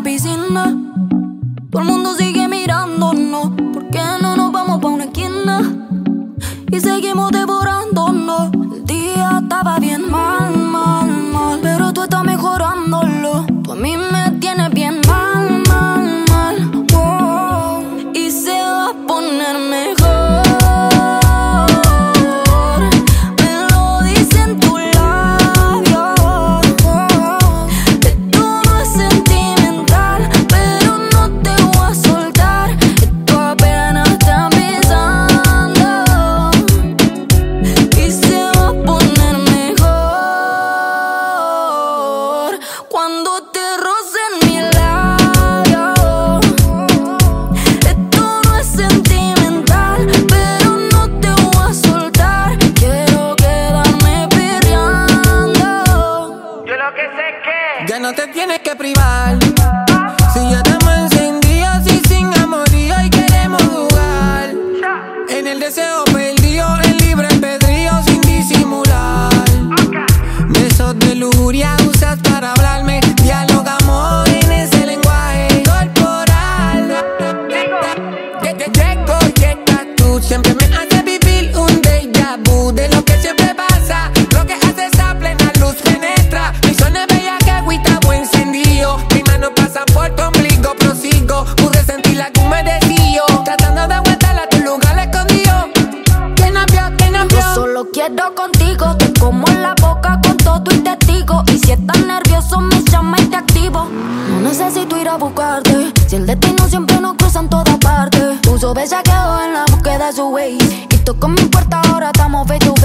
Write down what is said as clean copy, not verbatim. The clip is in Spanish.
la piscina. Todo el mundo sigue mirándonos. ¿Por qué no nos vamos pa' una esquina? Y seguimos devorándonos. El día estaba bien mal, mal, mal, pero tú estás mejorándolo. Tú a mí me tienes bien mal, mal, mal, wow. Y se va a poner mejor. Cuando te rocen mi labio, esto no es sentimental, pero no te voy a soltar. Quiero quedarme perreando. Yo lo que sé es que ya no te tienes que privar. Si ya estamos encendidos y sin amorío y queremos jugar. En el deseo perdido, en libre albedrío sin disimular. Besos de lujuria usas para hablarme. Dialogamos en ese lenguaje corporal. Llego, llegas tú. Siempre me haces vivir un déjà vu de lo que siempre pasa. Lo que haces a plena luz penetra. Mi zona es bella que agüita buen encendido. Mis manos pasan por tu ombligo, prosigo. Pude sentir la que me decío. Tratando de aguantar a tu lugar escondido. ¿Quién nos vio? ¿Quién nos vio? Yo solo quiero contigo. Te como en la boca con todo y testigo. Y si estás nervioso me llama y te activo. No necesito ir a buscarte. Si el destino siempre nos cruza en todas partes. Tú sabes ya quedó en la búsqueda de su way. Y toco mi puerta, ahora estamos face to